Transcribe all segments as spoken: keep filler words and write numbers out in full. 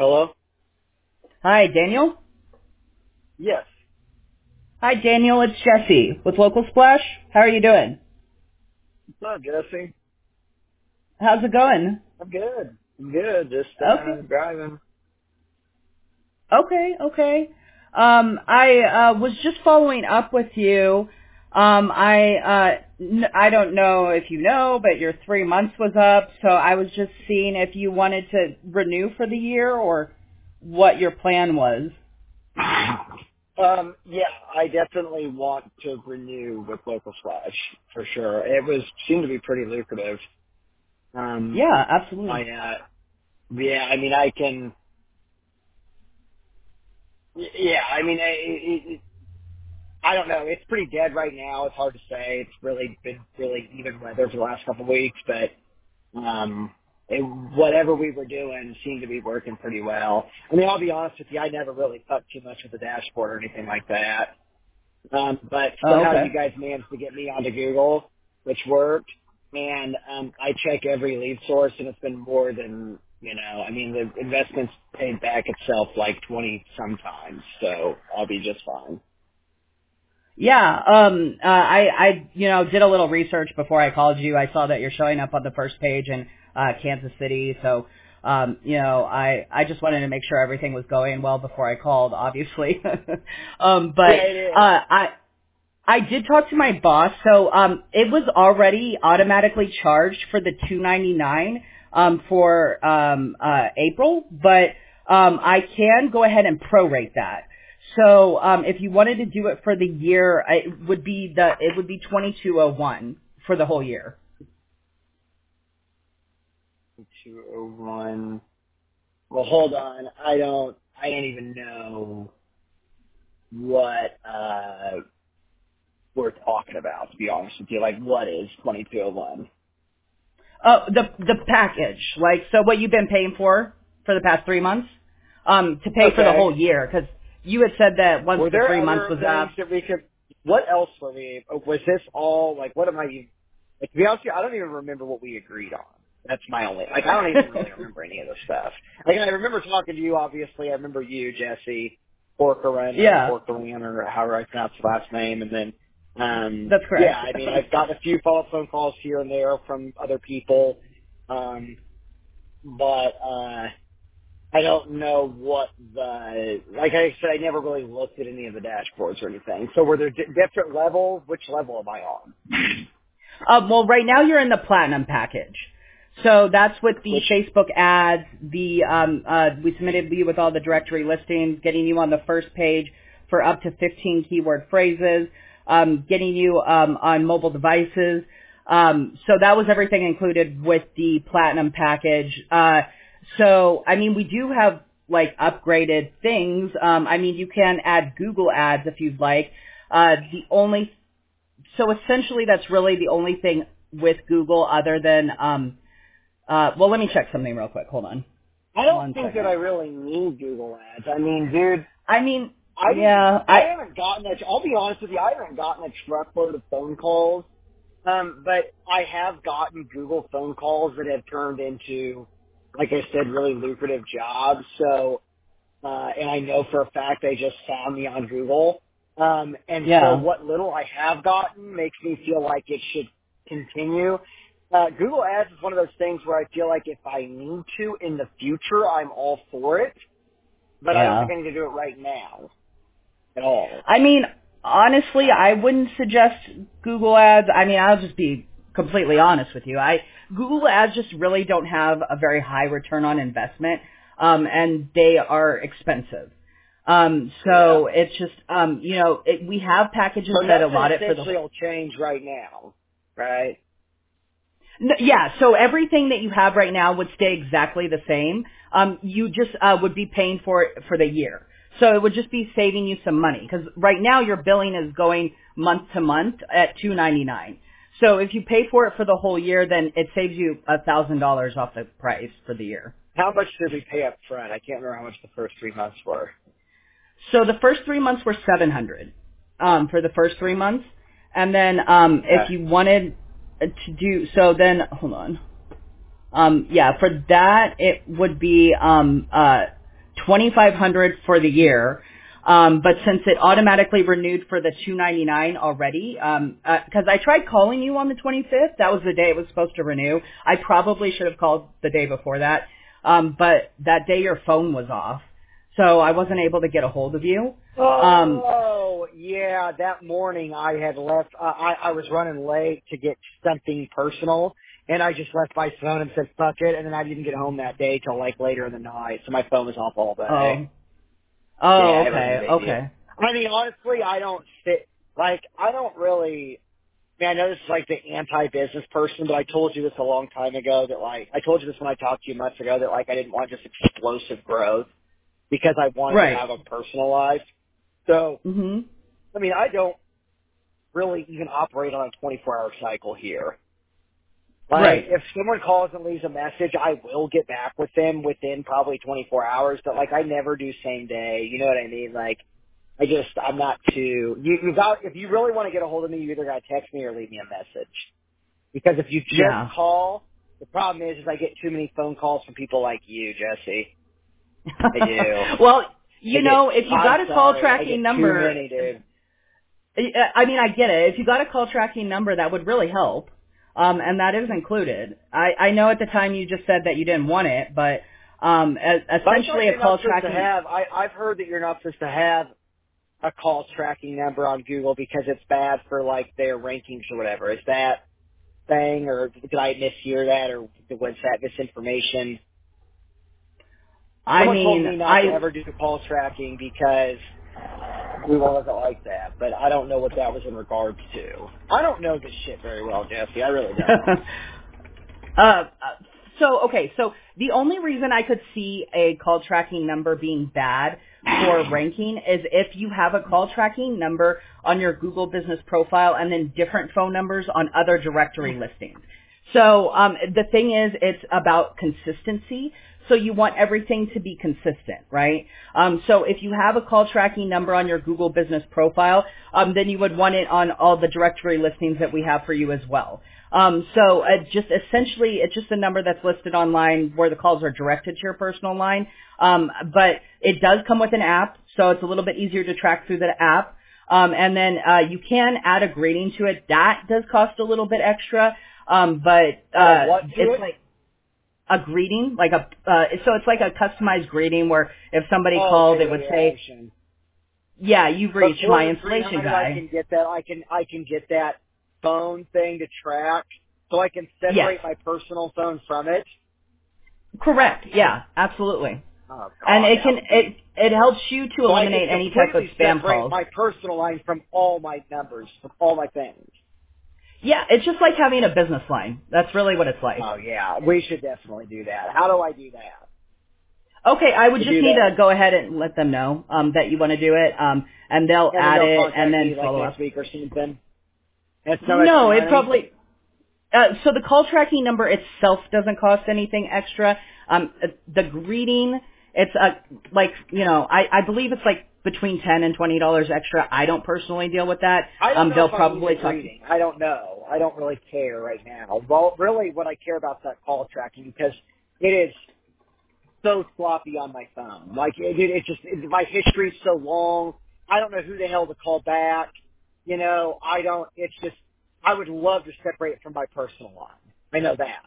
Hello? Hi, Daniel. Yes. Hi, Daniel. It's Jesse with Local Splash. How are you doing? What's up, Jesse? How's it going? I'm good. I'm good. Just uh, Okay. driving. Okay. Okay. Um, I uh, was just following up with you. Um, I uh, n- I don't know if you know, but your three months was up, so I was just seeing if you wanted to renew for the year or what your plan was. Um, yeah, I definitely want to renew with Local Slash for sure. It was seemed to be pretty lucrative. Um, Yeah, absolutely. I uh, yeah, I mean, I can. y- Yeah, I mean, I, it, it, I don't know. It's pretty dead right now. It's hard to say. It's really been really even weather for the last couple of weeks, but Um, it, whatever we were doing seemed to be working pretty well. I mean, I'll be honest with you, I never really fucked too much with the dashboard or anything like that. Um, but Oh, somehow you okay. guys managed to get me onto Google, which worked. And um, I check every lead source, and it's been more than, you know, I mean, the investment's paid back itself like twenty sometimes, so I'll be just fine. Yeah, um, uh, I, I, you know, did a little research before I called you. I saw that you're showing up on the first page in uh, Kansas City, so, um, you know, I, I just wanted to make sure everything was going well before I called, obviously. um, Yeah, but it is. uh, I, I did talk to my boss, so um, it was already automatically charged for the two ninety-nine um, for um, uh, April, but um, I can go ahead and prorate that. So um, if you wanted to do it for the year, it would be the it would be twenty-two oh one for the whole year. two oh one. Well, hold on. I don't, I don't even know what uh we're talking about, to be honest with you. Like, what is twenty-two oh one? Oh, the the package, like so, what you've been paying for for the past three months, um, to pay for the Okay. whole year, because you had said that once Were the there three months other was things up. that we could, what else were we, was this all, like, what am I, even- like, to be honest with you, I don't even remember what we agreed on. That's my only, like, I don't even really remember any of this stuff. Like, I remember talking to you, obviously. I remember you, Jesse, Porkerin, or Yeah, Porkerin, or however I pronounce the last name, and then, um, that's yeah, correct. I mean, I've gotten a few follow-up phone calls here and there from other people, um, but, uh, I don't know what the, like I said, I never really looked at any of the dashboards or anything. So were there di- different levels? Which level am I on? Um, well, right now you're in the platinum package. So that's with the Which, Facebook ads, the um, uh, we submitted you with all the directory listings, getting you on the first page for up to fifteen keyword phrases, um, getting you um, on mobile devices. Um, so that was everything included with the platinum package. Uh, so I mean, we do have like upgraded things. Um, I mean, you can add Google ads if you'd like. Uh, the only so essentially that's really the only thing with Google other than, um, uh, well, let me check something real quick. Hold on. I don't One think that second. I really need Google ads. I mean, dude, I mean, I didn't, yeah, I I, haven't gotten a, I'll be honest with you, I haven't gotten a truckload of phone calls. Um, but I have gotten Google phone calls that have turned into, like I said, really lucrative jobs. So, uh, and I know for a fact they just found me on Google. Um, and so yeah. what little I have gotten makes me feel like it should continue. Uh, Google Ads is one of those things where I feel like if I need to in the future, I'm all for it, but I don't Yeah. think I need to do it right now at all. I mean, honestly, I wouldn't suggest Google ads. I mean, I'll just be completely honest with you. I, Google ads just really don't have a very high return on investment, um, and they are expensive. Um, Yeah. so it's just, um, you know, it, we have packages So that nothing allot it for the essentially will change right now, right? No, yeah, so everything that you have right now would stay exactly the same. Um, you just uh, would be paying for it for the year. So it would just be saving you some money because right now your billing is going month to month at two ninety-nine. So if you pay for it for the whole year, then it saves you a thousand dollars off the price for the year. How much did we pay up front? I can't remember how much the first three months were. So the first three months were seven hundred um, for the first three months, and then um, Okay. if you wanted to do so, then hold on. Um, yeah, for that it would be um, uh, twenty-five hundred dollars for the year. Um, but since it automatically renewed for the two ninety-nine already, um, uh 'cause I tried calling you on the twenty-fifth, that was the day it was supposed to renew. I probably should have called the day before that. Um, but that day your phone was off, so I wasn't able to get a hold of you. Um, Oh, yeah, that morning I had left, uh, I, I was running late to get something personal, and I just left my phone and said, fuck it, and then I didn't get home that day till like later in the night, so my phone was off all day. oh, oh, Yeah, it wasn't a okay, big deal. okay. I mean, honestly, I don't sit, like, I don't really, I mean, I know this is like the anti-business person, but I told you this a long time ago that, like, I told you this when I talked to you months ago that, like, I didn't want just explosive growth because I wanted to Right. have a personal life. So, hmm I mean, I don't really even operate on a twenty-four hour cycle here. Like, Right. if someone calls and leaves a message, I will get back with them within probably twenty-four hours, but, like, I never do same day. You know what I mean? Like, I just, I'm not too, you, you got, if you really want to get a hold of me, you either got to text me or leave me a message. Because if you just Yeah. call, the problem is, is I get too many phone calls from people like you, Jesse. I do. Well, I you get, know, if you I'm got a call sorry, I tracking get too number, many, dude. I mean, I get it. If you got a call tracking number, that would really help. Um, and that is included. I, I know at the time you just said that you didn't want it, but um, e- But I thought essentially a you're not call supposed to tracking. have, I, I've heard that you're not supposed to have a call tracking number on Google because it's bad for, like, their rankings or whatever. Is that thing, or did I mishear that, or was that misinformation? I Someone told mean, me not to I ever do call tracking because Google doesn't like that, but I don't know what that was in regards to. I don't know this shit very well, Jesse. I really don't. uh, uh, so okay, so the only reason I could see a call tracking number being bad for ranking is if you have a call tracking number on your Google business profile and then different phone numbers on other directory listings. So um, the thing is, it's about consistency. So you want everything to be consistent, right? Um, so if you have a call tracking number on your Google business profile, um, then you would want it on all the directory listings that we have for you as well. Um, so uh, just essentially, it's just a number that's listed online where the calls are directed to your personal line. Um, but it does come with an app, so it's a little bit easier to track through the app. Um, and then uh, you can add a grading to it. That does cost a little bit extra, um, but Add a uh, what to it's it? like a greeting, like a uh, so it's like a customized greeting where if somebody Oh, called, okay, it yeah, would yeah, I say, understand. "Yeah, you've But reached for my the installation three hundred, I guy." can get that. I can I can get that phone thing to track, so I can Yes, separate my personal phone from it. correct. Yeah, absolutely. Oh And God, it that can would it be. it helps you to So I can eliminate any type of completely spam separate calls. my personal line from all my numbers, from all my things. Yeah, it's just like having a business line. That's really what it's like. Oh yeah, we should definitely do that. How do I do that? Okay, I would To just do need that, to go ahead and let them know um, that you want to do it, um, and they'll and then add they'll it and contact me then like follow next up. week or something. That's no extra No, it money. probably Uh, so the call tracking number itself doesn't cost anything extra. Um, uh, the greeting, it's uh, like, you know, I, I believe it's like between ten and twenty dollars extra. I don't personally deal with that. I don't Um, know they'll if I need a probably talk. greeting. I don't know. I don't really care right now. Well, really, what I care about is that call tracking because it is so sloppy on my phone. Like it, it, it's just it, my history's so long. I don't know who the hell to call back. You know, I don't. It's just I would love to separate it from my personal line. I know that.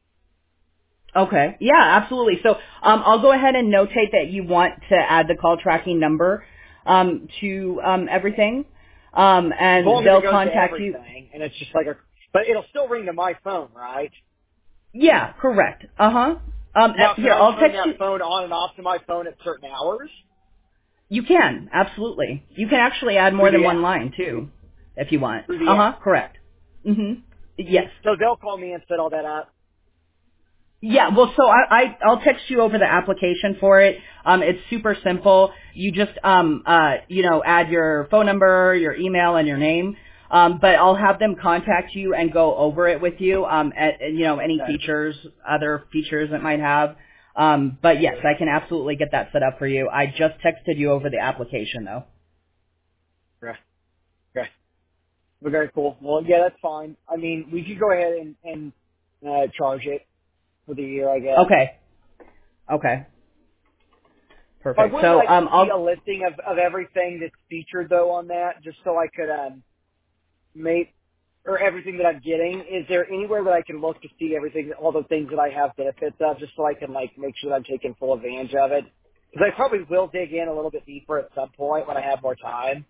Okay. Yeah, absolutely. So um, I'll go ahead and notate that you want to add the call tracking number um, to um, everything, um, As and long as it they'll goes to contact you. everything, and it's just like a. But it'll still ring to my phone, right? Yeah, correct. Uh huh. Um, uh, Now, can here, I I'll turn text you. that phone on and off to my phone at certain hours You can, absolutely. You can actually add through more than the one app? line too, if you want. Through the Uh huh. app. Correct. Mhm. Yes. So they'll call me and set all that up. Yeah. Well, so I, I I'll text you over the application for it. Um, it's super simple. You just um uh you know add your phone number, your email, and your name. Um, but I'll have them contact you and go over it with you. Um, at, you know any Okay. features, other features it might have. Um, but yes, I can absolutely get that set up for you. I just texted you over the application though. Okay. Okay. Well, very cool. Well, yeah, that's fine. I mean, we could go ahead and, and uh, charge it for the year, I guess. Okay. Okay. I Perfect. would So like to um, see a I'll listing of, of everything that's featured though on that, just so I could um, make or everything that I'm getting. Is there anywhere that I can look to see everything, all the things that I have benefits of, just so I can like make sure that I'm taking full advantage of it? Because I probably will dig in a little bit deeper at some point when I have more time.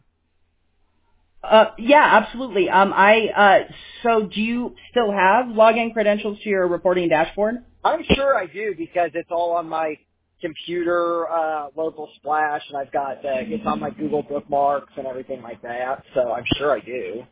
Uh, yeah, absolutely. Um, I uh, so do you still have login credentials to your reporting dashboard? I'm sure I do because it's all on my computer, uh, local splash, and I've got uh, it's on my Google bookmarks and everything like that. So I'm sure I do.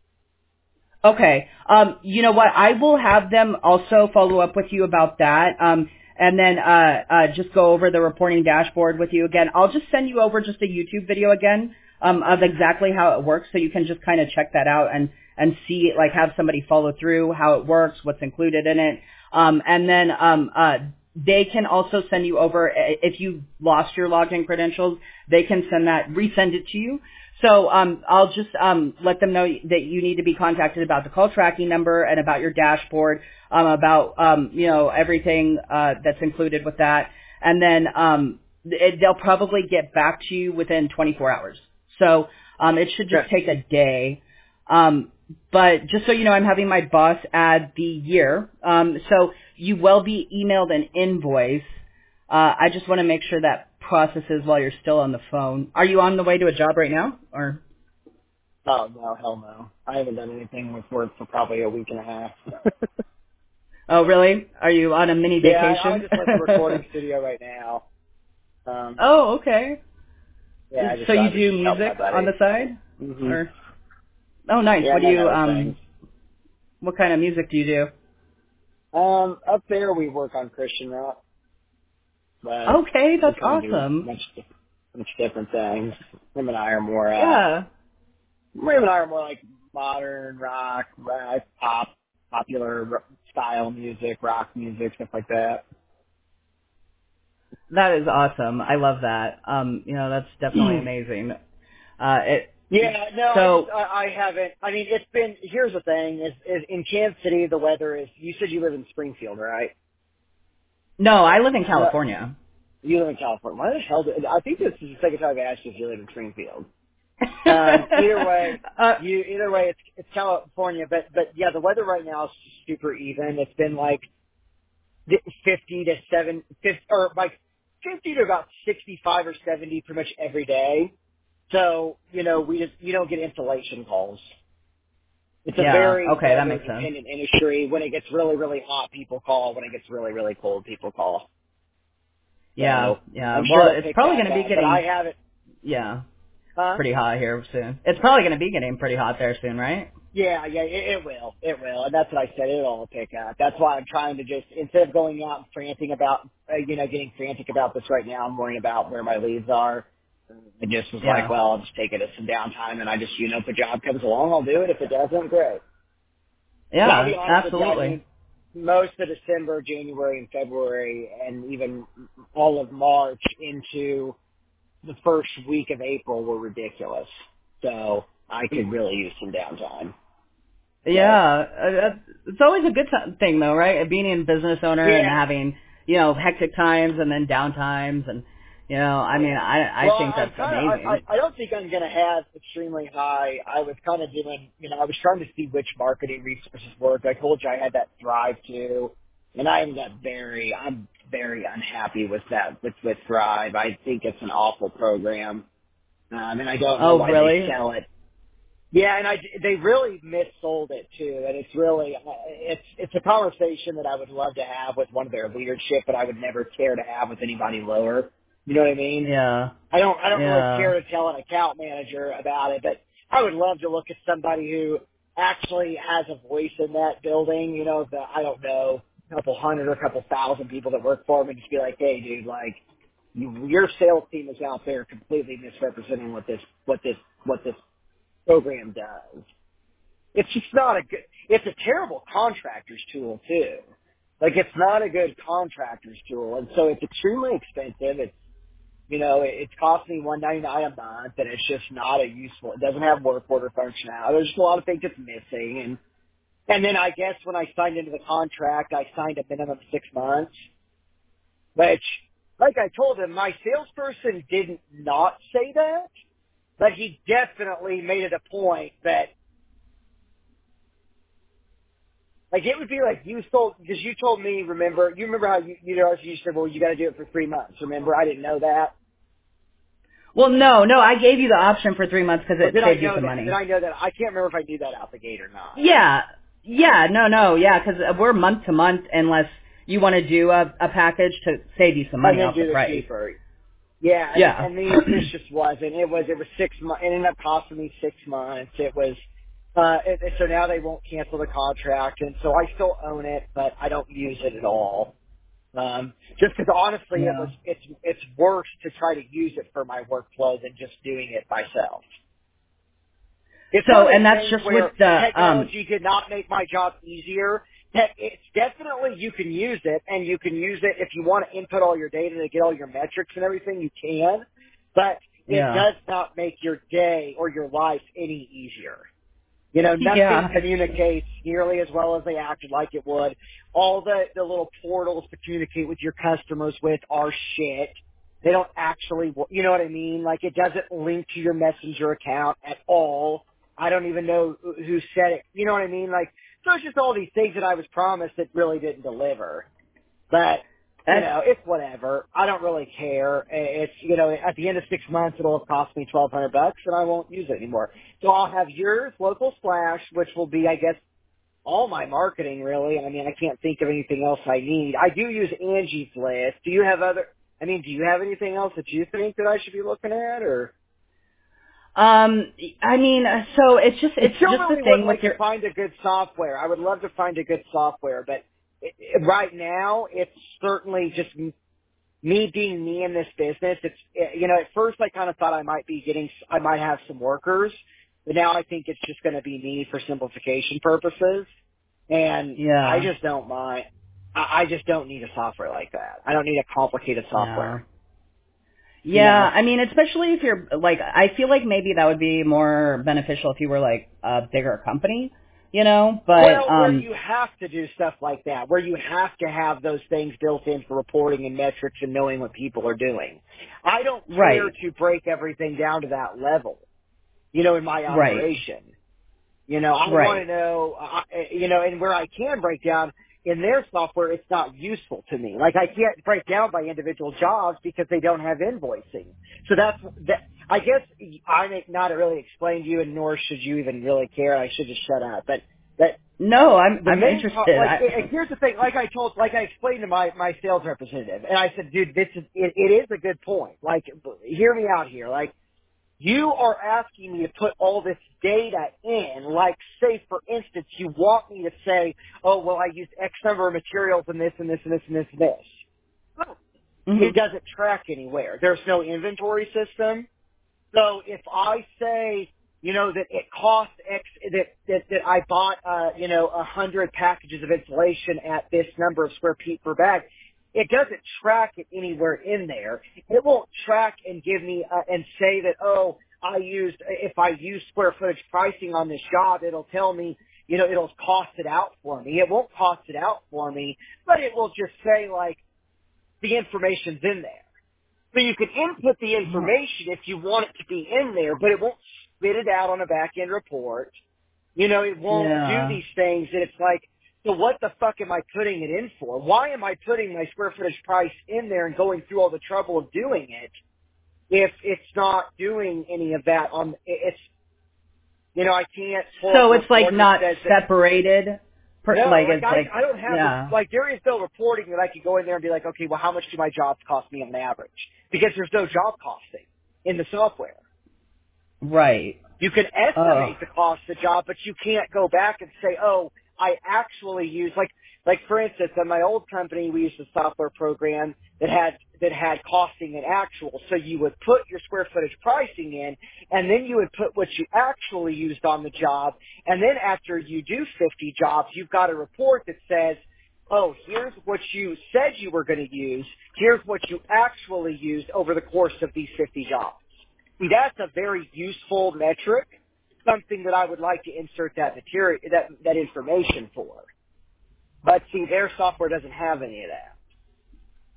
Okay. Um, you know what? I will have them also follow up with you about that. Um, and then uh, uh, just go over the reporting dashboard with you again. I'll just send you over just a YouTube video again um, of exactly how it works, so you can just kind of check that out and and see like have somebody follow through how it works, what's included in it, um, and then um, uh, they can also send you over if you lost your login credentials. They can send that resend it to you. So um, I'll just um, let them know that you need to be contacted about the call tracking number and about your dashboard, um, about um, you know everything uh, that's included with that, and then um, it, they'll probably get back to you within twenty-four hours. So um, it should just Okay. take a day. Um, but just so you know, I'm having my boss add the year. Um, so you will be emailed an invoice. Uh, I just want to make sure that processes while you're still on the phone. Are you on the way to a job right now, or? Oh no, hell no! I haven't done anything with work for probably a week and a half. Oh, really? Are you on a mini Yeah, I, I'm vacation? just at the recording studio right now. Um, Oh, okay. yeah, I just So I you was do just helping my music on the buddy. side, hmm or? Oh, nice. Yeah, What do among you other things. um? What kind of music do you do? Um, up there we work on Christian rock, but Okay, we that's kind of do awesome. much much different things. Him and I are more uh, Yeah. him and I are more like modern rock, rock pop, popular ro- style music, rock music, stuff like that. That is awesome. I love that. Um, you know, that's definitely amazing. Uh, it, Yeah, no, I just so, I, I haven't. I mean, it's been. Here's the thing: is, is in Kansas City the weather is. You said you live in Springfield, right? no, I live in No, California. you live in California. Why the hell? Do, I think this is the second time I've asked you if you live in Springfield. Um, either way, uh, you either way, it's it's California, but but yeah, the weather right now is super even. It's been like fifty to seven, fifty, or like fifty to about sixty-five or seventy, pretty much every day. So you know, we just you don't get insulation calls. It's a yeah, very okay, that weather makes sense. dependent industry. When it gets really, really hot, people call. When it gets really, really cold, people call. Yeah, So yeah. I'm sure Well, it'll it's pick probably back going to be up. But I getting, haven't, yeah, huh? pretty hot here soon. It's probably going to be getting pretty hot there soon, right? Yeah, yeah, it, it will. It will. And that's what I said. It'll all pick up. That's why I'm trying to just, instead of going out and frantic about, uh, you know, getting frantic about this right now, I'm worrying about where my leads are. I just was like, Yeah. well, I'll just take it as some downtime and I just, you know, if a job comes along, I'll do it. If it doesn't, great. And I'll be Yeah, honest with you, I absolutely. mean, most of December, January, and February, and even all of March into the first week of April were ridiculous. So I could really use some downtime. So Yeah, uh, that's- it's always a good t- thing though, right? Being a business owner and yeah, having, you know, hectic times and then down times and, you know, I mean, yeah. I, I Well, think I'm that's kind of. I, I amazing. I don't think I'm going to have extremely high. I was kind of doing. You know, I was trying to see which marketing resources work. I told you I had that Thrive too, and I ended up very. I'm very unhappy with that with with Thrive. I think it's an awful program, um, and I don't know Oh, why they really? sell it. Yeah, and I they really missold it too, and it's really it's it's a conversation that I would love to have with one of their leadership, but I would never care to have with anybody lower. You know what I mean? Yeah. I don't I don't really Yeah. care to tell an account manager about it, but I would love to look at somebody who actually has a voice in that building. You know, the I don't know, a couple hundred or a couple thousand people that work for them, and just be like, hey, dude, like you, your sales team is out there completely misrepresenting what this what this what this program does. It's just not a good, it's a terrible contractor's tool too. Like it's not a good contractor's tool. And so it's extremely expensive. It's, you know, it, it's costing me one ninety-nine a month and it's just not a useful, it doesn't have work order functionality. There's just a lot of things it's missing. And, and then I guess when I signed into the contract, I signed a minimum of six months, which like I told him, my salesperson didn't not say that, but he definitely made it a point that, like, it would be like you told, because you told me, remember, you remember how you, you know, you said, well, you got to do it for three months. Remember, I didn't know that. Well, no, no, I gave you the option for three months because Or it did I saved you know some that? Did money. I know that? I can't remember if I knew that out the gate or not. Yeah, yeah, no, no, yeah, because we're month to month unless you want to do a, a package to save you some And money then off the do the price. cheaper. Yeah, and, Yeah. and the, this just wasn't. It was, it was six months. It ended up costing me six months. It was, uh, it, it- so now they won't cancel the contract, and so I still own it, but I don't use it at all. Um, just because honestly, it Yeah. was, it's, it's worse to try to use it for my workflow than just doing it myself. It's one So, of and those that's things just with where the, um, technology did not make my job easier. That it's definitely you can use it, and you can use it if you want to input all your data to get all your metrics and everything. You can, but it yeah. does not make your day or your life any easier. You know, nothing Yeah. communicates nearly as well as they acted like it would. All the, the little portals to communicate with your customers with are shit. They don't actually, wo- you know what I mean? Like it doesn't link to your messenger account at all. I don't even know who who said it. You know what I mean? Like, so it's just all these things that I was promised that really didn't deliver. But, you That's, know, it's whatever. I don't really care. It's, you know, at the end of six months, it'll have cost me twelve hundred bucks and I won't use it anymore. So I'll have yours, Local Splash, which will be, I guess, all my marketing really. I mean, I can't think of anything else I need. I do use Angie's List. Do you have other, I mean, do you have anything else that you think that I should be looking at or? um, I mean, uh, so it's just, I it's still just the really would thing with like to your, find a good software. I would love to find a good software, but it, it, right now it's certainly just me being me in this business. It's, you know, at first I kind of thought I might be getting, I might have some workers, but now I think it's just going to be me for simplification purposes. And I yeah, just don't mind. I I just don't need a software like that. I don't need a complicated yeah. software, you Yeah, know? I mean, especially if you're like, I feel like maybe that would be more beneficial if you were like a bigger company, you know. But Well, where um, you have to do stuff like that, where you have to have those things built in for reporting and metrics and knowing what people are doing. I don't care right, to break everything down to that level, you know, in my right, operation. You know, I want to right. know, uh, you know, and where I can break down in their software, it's not useful to me. Like I can't break down by individual jobs because they don't have invoicing. So that's that. I guess I may not really explain to you, and nor should you even really care. I should just shut up. But that No, I'm the I'm main part, interested. like, I, and here's the thing. Like I told, like I explained to my my sales representative, and I said, dude, this is it, it is a good point. Like, hear me out here. Like you are asking me to put all this data in, like say for instance, you want me to say, oh well, I used X number of materials and this and this and this and this and this. Well, hmm it doesn't track anywhere. There's no inventory system. So if I say, you know, that it cost X, that, that, that I bought, uh, you know, a hundred packages of insulation at this number of square feet per bag, it doesn't track it anywhere in there. It won't track and give me, uh, and say that, oh, I used, if I use square footage pricing on this job, it'll tell me, you know, it'll cost it out for me. It won't cost it out for me, but it will just say like, the information's in there. So you can input the information if you want it to be in there, but it won't spit it out on a back end report. You know, it won't do Yeah. these things, and it's like, so what the fuck am I putting it in for? Why am I putting my square footage price in there and going through all the trouble of doing it if it's not doing any of that on, it's, you know, I can't pull up So a it's like report that not says that. separated. Per, No, like like it's I, like I don't have, yeah. like there is no reporting that I could go in there and be like, okay, well how much do my jobs cost me on average? Because there's no job costing in the software. Right. You can Oh. estimate the cost of the job, but you can't go back and say, oh, I actually use, like, like for instance, in my old company, we used a software program that had, that had costing and actual. So you would put your square footage pricing in, and then you would put what you actually used on the job. And then after you do fifty jobs, you've got a report that says, oh, here's what you said you were going to use. Here's what you actually used over the course of these fifty jobs. See, that's a very useful metric, something that I would like to insert that material, that, that information for. But see, their software doesn't have any of that.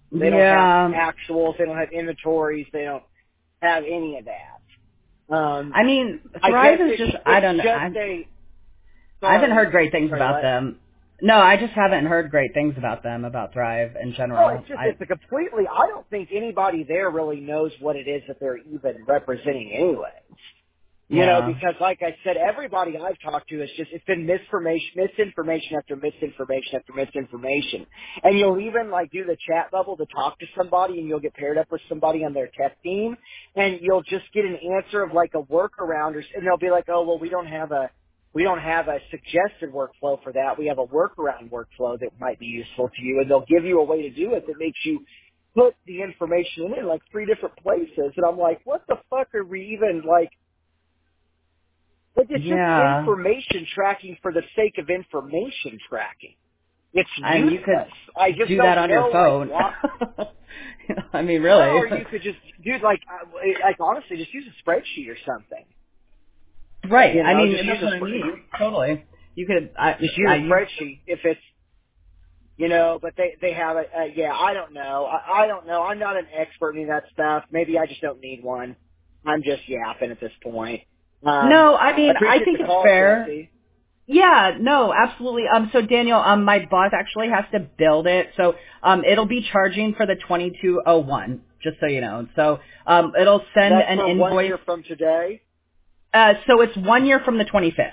They don't have Yeah. actuals. They don't have inventories. They don't have any of that. Um, I mean, I Thrive guess is it's, just, I it's don't know. just I, a, I haven't sorry, heard great things sorry, about what? them. No, I just haven't heard great things about them, about Thrive in Well, it's general. just, I, it's a completely, I don't think anybody there really knows what it is that they're even representing anyway. You know, yeah. because like I said, everybody I've talked to is just, it's been misinformation, misinformation after misinformation after misinformation. And you'll even like do the chat bubble to talk to somebody and you'll get paired up with somebody on their tech team and you'll just get an answer of like a workaround or, and they'll be like, oh, well, we don't have a, we don't have a suggested workflow for that. We have a workaround workflow that might be useful to you. And they'll give you a way to do it that makes you put the information in like three different places. And I'm like, what the fuck are we even like, but it's just Yeah. information tracking for the sake of information tracking. It's And you useless. could I just do that don't on your know, like, phone. what. I mean, Well, really. or you could just, dude, like, uh, like honestly, just use a spreadsheet or something. Right. You I know, mean, just use that's a what I spreadsheet. mean. Totally. You could, I, Just use I a use, spreadsheet if it's, you know. But they they have a, uh, yeah. I don't know. I, I don't know. I'm not an expert in that stuff. Maybe I just don't need one. I'm just yapping at this point. Um, no, I I mean, I appreciate the think it's call, fair. Jesse. Yeah, no, absolutely. Um, so Daniel, um, my boss actually has to build it, so um, it'll be charging for the twenty-two oh one, just so you know. So um, it'll send That's an for one invoice. year from today. Uh, so it's one year from the twenty-fifth.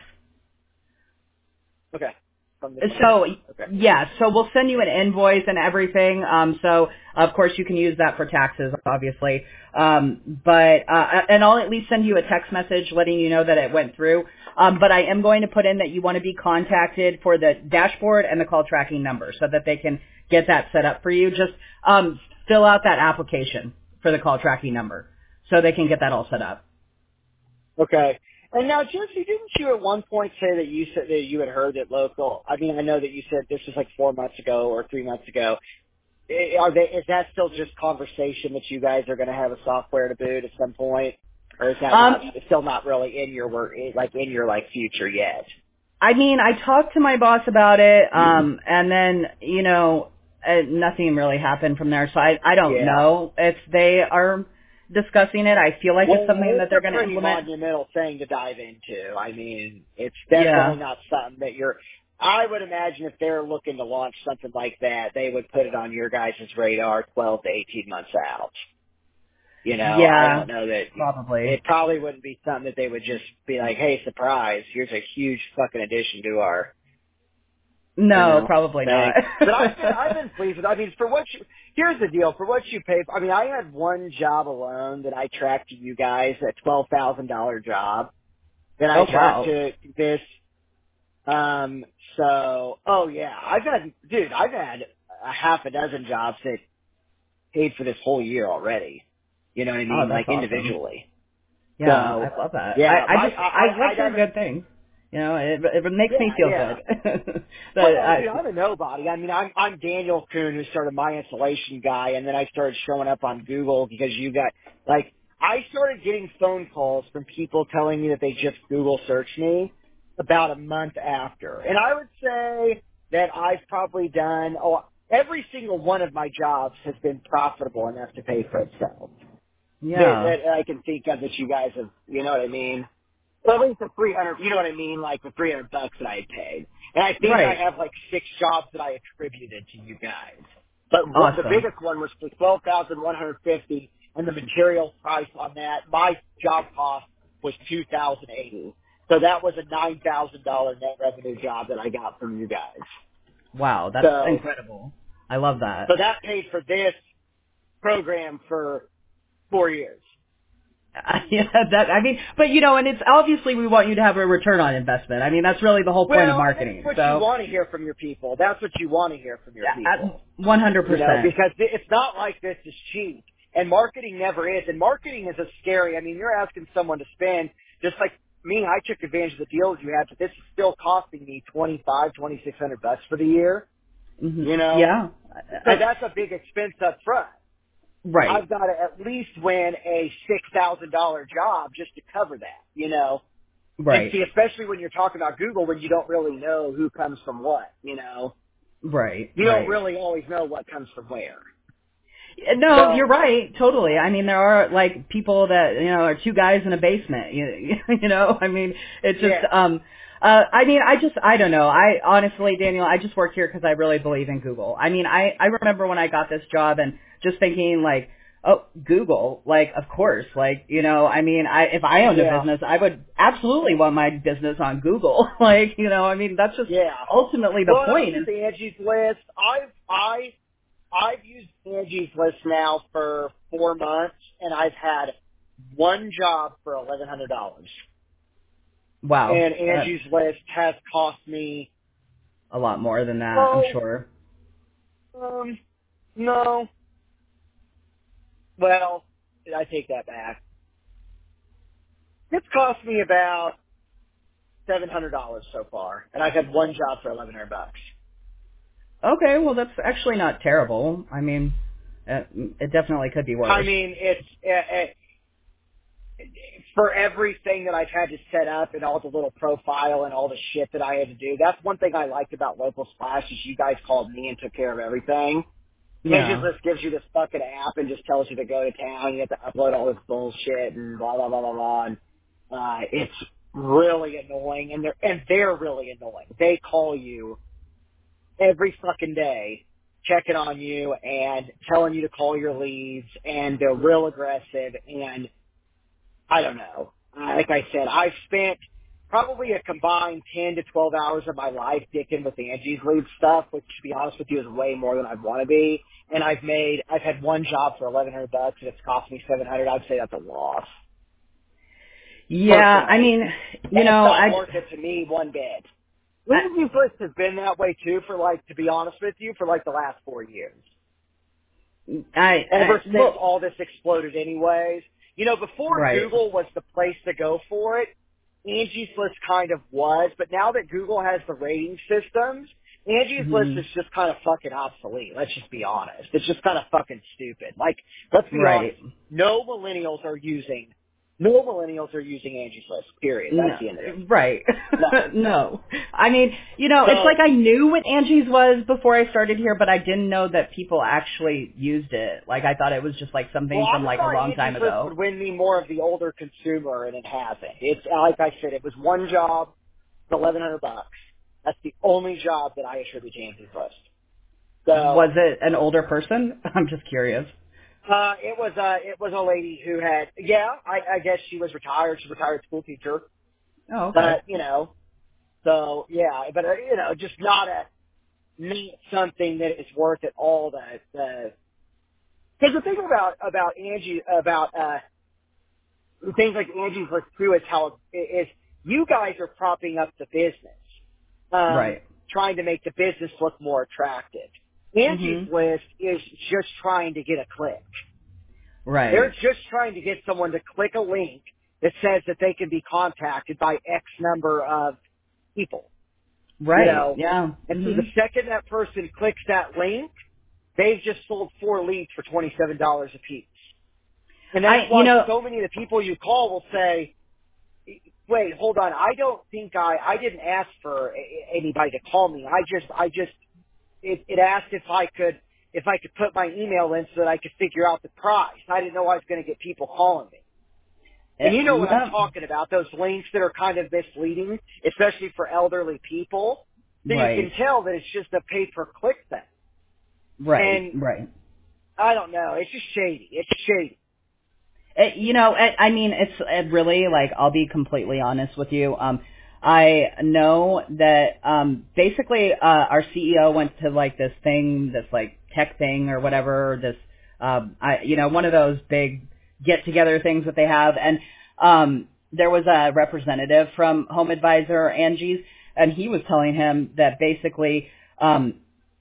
Okay. From the So twenty-fifth. Okay. yeah, so we'll send you an invoice and everything. Um, so of course you can use that for taxes, obviously. Um, but uh, and I'll at least send you a text message letting you know that it went through. Um, but I am going to put in that you want to be contacted for the dashboard and the call tracking number so that they can get that set up for you. Just um, fill out that application for the call tracking number so they can get that all set up. Okay. And now, Jesse, didn't you at one point say that you said that you had heard that local? I mean, I know that you said this was like four months ago or three months ago. I- Are they? Is that still just conversation that you guys are going to have a software to boot at some point, or is that not Um, still not really in your work, like in your like future yet? I mean, I talked to my boss about it, um, and then, you know, uh, nothing really happened from there. So I, I don't Yeah. know if they are discussing it. I feel like it's Well, something that it's they're a going to pretty implement. monumental thing to dive into. I mean, it's definitely Yeah. not something that you're. I would imagine if they're looking to launch something like that, they would put it on your guys' radar twelve to eighteen months out. You know, I Yeah, don't know that probably. it probably wouldn't be something that they would just be like, "Hey, surprise! Here's a huge fucking addition to our." You No, know, probably not. thing. But I've been I've been pleased with. I mean, for what you here's the deal. For what you pay. I mean, I had one job alone that I tracked to you guys, a twelve thousand dollar job that I Oh, tracked wow. to this. Um. So, oh yeah, I've had, dude, I've had a half a dozen jobs that paid for this whole year already. You know what I Oh, mean? that's Like awesome. individually. Yeah, So, I love that. yeah, I, I my just, I I I, look I for haven't. good things. You know, it, it makes Yeah, me feel yeah. good. That Well, I, dude, I'm a nobody. I mean, I'm I'm Daniel Kuhn, who's sort of my installation guy, and then I started showing up on Google because you got like I started getting phone calls from people telling me that they just Google searched me about a month after, and I would say that I've probably done oh every single one of my jobs has been profitable enough to pay for itself. That, yeah. that I can think of that you guys have, you know what I mean? Well, at least the three hundred, you know what I mean, like the three hundred bucks that I had paid. And I think I Right. have like six jobs that I attributed to you guys. But what, the Awesome. biggest one was for twelve thousand one hundred fifty, and the material price on that, my job cost was two thousand eighty. So that was a nine thousand dollar net revenue job that I got from you guys. Wow, that's So, incredible. I love that. so that paid for this program for four years. Yeah, that I mean, but you know, and it's obviously we want you to have a return on investment. I mean, that's really the whole point of Well, and that's marketing. what you So, want to hear from your people. That's what you want to hear from your people. one hundred You know, percent. because it's not like this is cheap. And marketing never is. And marketing is a scary, I mean, you're asking someone to spend, just like me, I took advantage of the deals you had, but this is still costing me twenty-five, twenty-six hundred bucks for the year, Hmm. you know? Yeah. So I, that's a big expense up front. right. I've got to at least win a six thousand dollar job just to cover that, you know? And Right. see, especially when you're talking about Google, when you don't really know who comes from what, you know? Right. You don't Right. really always know what comes from where. No, So you're right. Totally. I mean, there are like people that, you know, are two guys in a basement, you, you know, I mean, it's just, yeah, um, uh, I mean, I just, I don't know. I honestly, Daniel, I just work here because I really believe in Google. I mean, I, I remember when I got this job and just thinking like, oh, Google, like, of course, like, you know, I mean, I, if I owned a yeah, business, I would absolutely want my business on Google. Like, you know, I mean, that's just yeah. ultimately the Well, and I point use is, Angie's List. I've I I've used Angie's List now for four months, and I've had one job for eleven hundred dollars. wow, And that's Angie's List has cost me a lot more than that, I'm oh sure. um no well I take that back. It's cost me about seven hundred dollars so far, and I've had one job for eleven hundred bucks. Okay, well, that's actually not terrible. I mean, it, it definitely could be I worse. mean, it's it, it, for everything that I've had to set up and all the little profile and all the shit that I had to do. That's one thing I liked about Local Splash is you guys called me and took care of everything. Angie's Yeah. List gives you this fucking app and just tells you to go to town. You have to upload all this bullshit and blah blah blah blah blah. And, uh, it's really annoying, and they're and they're really annoying. They call you every fucking day, checking on you and telling you to call your leads, and they're real aggressive. And I don't know. Uh, like I said, I've spent probably a combined ten to twelve hours of my life dicking with Angie's lead stuff, which to be honest with you is way more than I'd want to be. And I've made, I've had one job for eleven hundred bucks and it's cost me seven hundred. I'd say that's a loss. Yeah, I Personally. mean, you And it's know, not I, worth it to me one bit. I, Angie's List has been that way too for like, to be honest with you, for like the last four years. I, I Ever since well, all this exploded anyways. You know, before right. Google was the place to go for it, Angie's List kind of was, but now that Google has the rating systems, Angie's List Hmm. is just kind of fucking obsolete. Let's just be honest. It's just kind of fucking stupid. Like, let's be honest. Right. No millennials are using, no millennials are using Angie's List, period. That's No, the end of it. right. No. No. I mean, you know, it's like So, I knew what Angie's was before I started here, but I didn't know that people actually used it. Like I thought it was just like well, something from I like a thought long time Angie's List ago. would win me more of the older consumer, and it hasn't. It's, like I said, it was one job, eleven hundred bucks. That's the only job that I attribute to Angie's List. So, Was it an older person? I'm just curious. uh, it was, uh, it was a lady who had, yeah, I, I guess she was retired. She's a retired school teacher. Oh, okay. But, you know, so, yeah, but, uh, you know, just not a, not something that is worth it all the, the, because the thing about, about Angie, about, uh, things like Angie's List too is how, is you guys are propping up the business. Um, Right. trying to make the business look more attractive. Angie's Mhm. List is just trying to get a click. They're Right. just trying to get someone to click a link that says that they can be contacted by X number of people, you Right. know. Yeah. And so the Mhm. second that person clicks that link, they've just sold four leads for twenty-seven dollars a piece. And that's I, you why know, so many of the people you call will say, wait, hold on, I don't think I, I didn't ask for a- anybody to call me. I just, I just, it, it asked if I could, if I could put my email in so that I could figure out the price. I didn't know I was going to get people calling me. And eh, you know what I'm yeah. talking about, those links that are kind of misleading, especially for elderly people. So you can Right. tell that it's just a pay-per-click thing. Right. And Right. I don't know, it's just shady. It's shady. It, you know, it, I mean, it's it really like I'll be completely honest with you. Um, I know that um, basically uh, our C E O went to like this thing, this like tech thing or whatever. This, um, I you know, one of those big get together things that they have, and um, there was a representative from Home Advisor Angie's, and he was telling him that basically um,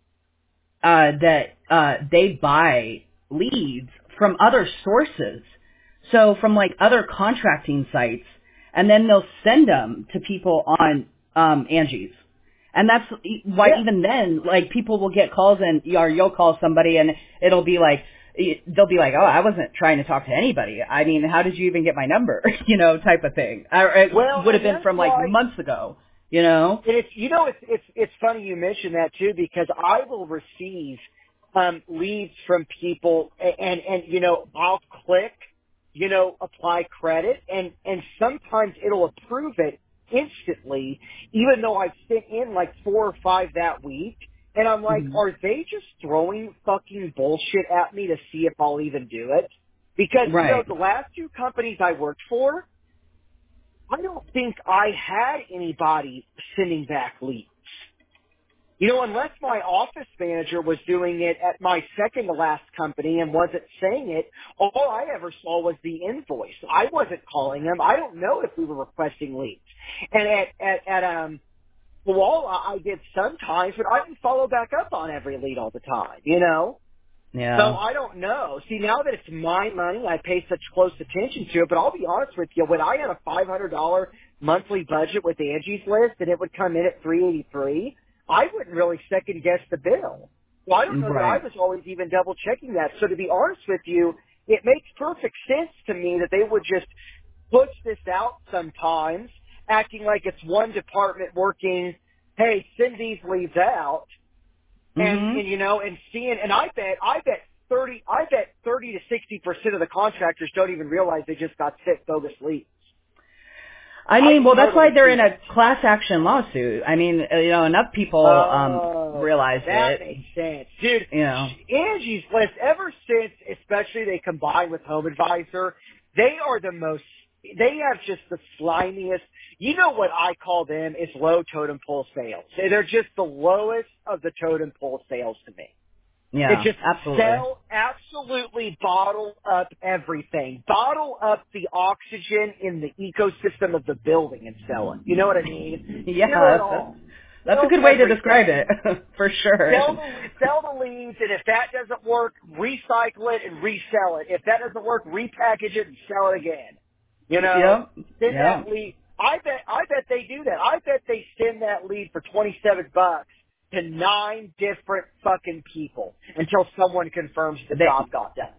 uh, that uh, they buy leads from other sources. So from like other contracting sites, and then they'll send them to people on um, Angie's. And that's e- why Yeah. even then, like people will get calls and or you'll call somebody and it'll be like, they'll be like, oh, I wasn't trying to talk to anybody. I mean, how did you even get my number? You know, type of thing. Or it Well, would have and been that's from like why, months ago, you know? and it's, you know, it's, it's, it's funny you mention that too, because I will receive um, leads from people, and, and, and, you know, I'll click, you know, apply credit, and, and sometimes it'll approve it instantly, even though I've sent in like four or five that week. And I'm like, Mhm. are they just throwing fucking bullshit at me to see if I'll even do it? Because, you know, Right. the last two companies I worked for, I don't think I had anybody sending back leads. You know, unless my office manager was doing it at my second to last company and wasn't saying it, all I ever saw was the invoice. I wasn't calling them. I don't know if we were requesting leads. And at, at, at um, Koala, I did sometimes, but I didn't follow back up on every lead all the time, you know? So Yeah. I don't know. See, now that it's my money, I pay such close attention to it, but I'll be honest with you, when I had a five hundred dollars monthly budget with Angie's List and it would come in at three hundred eighty-three, I wouldn't really second guess the bill. Well, I don't know that I Right. was always even double checking that. So to be honest with you, it makes perfect sense to me that they would just push this out sometimes, acting like it's one department working, hey, send these leads out. And, Mhm. and you know, and seeing, and I bet, I bet thirty, I bet thirty to sixty percent of the contractors don't even realize they just got sent bogus leads. I I mean, can well, that's why totally they're see in a that. class action lawsuit. I mean, uh, you know, enough people um Oh, realize that it. makes sense, dude. You know. Angie's List, ever since, especially they combine with Home Advisor, they are the most. They have just the slimiest. You know what I call them is low totem pole sales. They're just the lowest of the totem pole sales to me. It's Yeah. just Absolutely. sell, absolutely bottle up everything. Bottle up the oxygen in the ecosystem of the building and sell it. You know what I mean? Sell Yeah. it That's all. that's a Sell good way to describe everything. it, for sure. Sell the, sell the leads, and if that doesn't work, recycle it and resell it. If that doesn't work, repackage it and sell it again. You know? Yep. Send that Yep. lead. I bet, I bet they do that. I bet they send that lead for twenty-seven bucks to nine different fucking people until someone confirms the They job got done.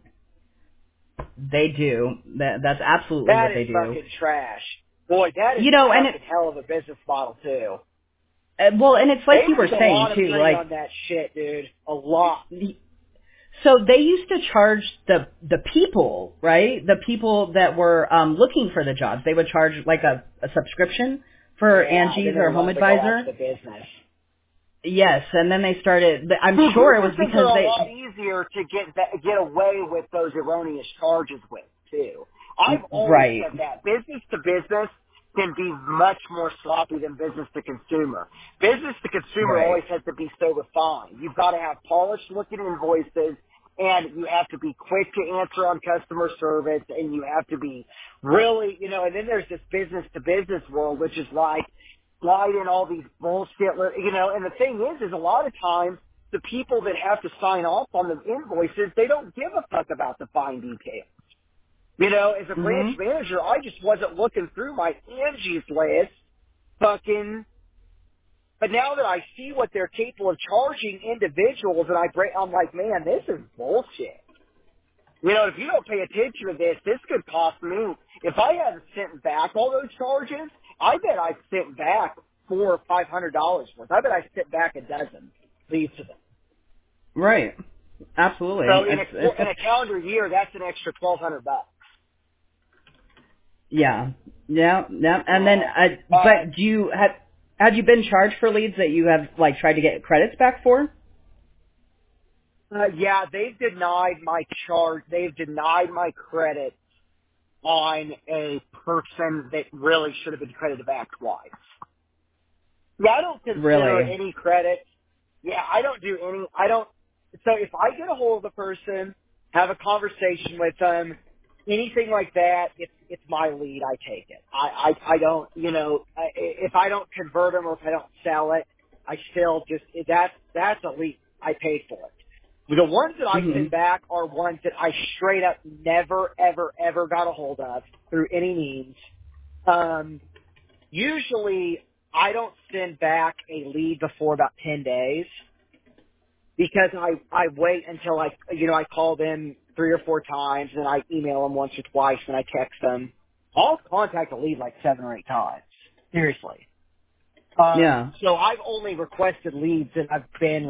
they do. That that's absolutely That what is they do. fucking trash. Boy, that is You a know, and it fucking hell of a business model too. uh, well, and it's like They you were lose a saying lot of too, money like on that shit, dude. A lot. so they used to charge the the people, right? The people that were um looking for the jobs. They would charge like a, a subscription for Yeah, Angie's then they or Home wanted to go after Advisor. the business. Yes, and then they started. I'm See, sure it was businesses are because a lot they. easier to get that, get away with those erroneous charges with too. I've always Right. said that business to business can be much more sloppy than business to consumer. Business to consumer Right. always has to be so refined. You've got to have polished looking invoices, and you have to be quick to answer on customer service, and you have to be really, you know, and then there's this business to business world, which is like slide in all these bullshit, li- you know, and the thing is, is a lot of times the people that have to sign off on the invoices, they don't give a fuck about the fine details. You know, as a branch Mhm. manager, I just wasn't looking through my Angie's List fucking, but now that I see what they're capable of charging individuals, and I break, I'm like, man, this is bullshit. You know, if you don't pay attention to this, this could cost me. If I hadn't sent back all those charges, I bet I sent back four or five hundred dollars worth. I bet I sent back a dozen leads to them. Right. Absolutely. So in a It's, it's in a calendar year, that's an extra twelve hundred bucks. yeah. Yeah. Yeah. And then, Uh, uh, uh, but do you have have you been charged for leads that you have like tried to get credits back for? uh, yeah, they've denied my charge. They've denied my credit on a person that really should have been credited back twice. Yeah, I don't consider Really? any credit. Yeah, I don't do any, I don't, so if I get a hold of a person, have a conversation with them, anything like that, it's, it's my lead, I take it. I, I, I don't, you know, I, if I don't convert them or if I don't sell it, I still just, that's, that's a lead. I paid for it. The ones that I send Mhm. back are ones that I straight up never, ever, ever got a hold of through any means. Um, Usually, I don't send back a lead before about ten days because I, I wait until I, you know, I call them three or four times and I email them once or twice and I text them. I'll contact a lead like seven or eight times. Seriously. Um, Yeah. so I've only requested leads that I've been like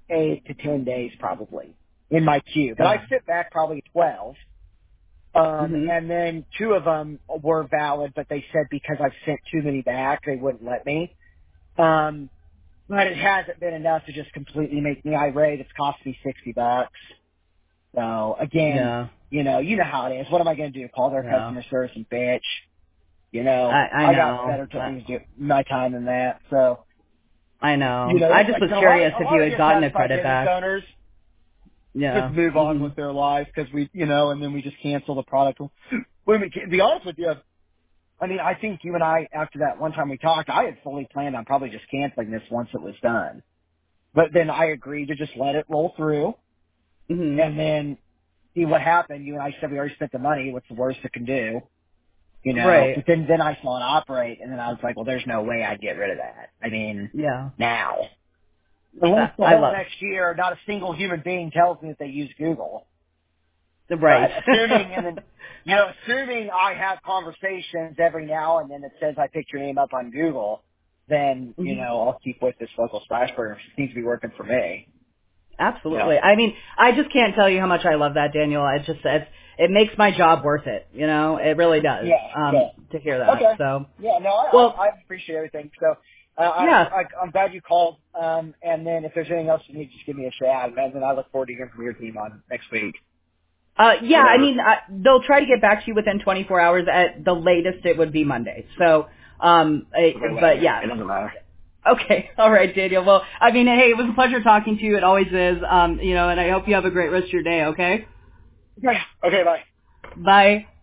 eight to ten days probably in my queue, but Yeah. I sit back probably twelve. Um, Mhm. and then two of them were valid, but they said because I've sent too many back, they wouldn't let me. Um, but it hasn't been enough to just completely make me irate. It's cost me sixty bucks. So again, Yeah. you know, you know how it is. What am I going to do? Call their Yeah. customer service and bitch? You know, I I I got know. better I, things to do my time than that. So, I you know. know, I it's just like was a lot of, curious a if lot you of had gotten a dissatisfied credit business back. owners just Yeah. move on Mhm. with their lives because we, you know, and then we just cancel the product. When we, to be honest with you, I mean, I think you and I, after that one time we talked, I had fully planned on probably just canceling this once it was done. But then I agreed to just let it roll through Mhm. and then see what happened. You and I said we already spent the money. What's the worst it can do? You know, but Right. then, then I saw it operate and then I was like, well, there's no way I'd get rid of that. I mean, Yeah. now. At least That, the I whole love. next year, not a single human being tells me that they use Google. Right. But assuming, and then, you know, assuming I have conversations every now and then that says I picked your name up on Google, then, you Mhm. know, I'll keep with this local splash burner. It seems to be working for me. You know? Absolutely. I mean, I just can't tell you how much I love that, Daniel. It just it, it makes my job worth it. You know, it really does. Yeah, Um, yeah. to hear that. Okay. So, Yeah, no, I, well, I, I appreciate everything. So, uh, I, yeah. I, I'm glad you called. Um, and then if there's anything else you need, just give me a shout. And then I look forward to hearing from your team on next week. Uh, yeah, I Whatever. mean, uh, they'll try to get back to you within twenty-four hours. At the latest, it would be Monday. So, um, I, Okay, but whatever. yeah. It doesn't matter. Okay. All right, Daniel. Well, I mean, hey, it was a pleasure talking to you. It always is. Um, you know, and I hope you have a great rest of your day. Okay. Okay, okay, bye. Bye.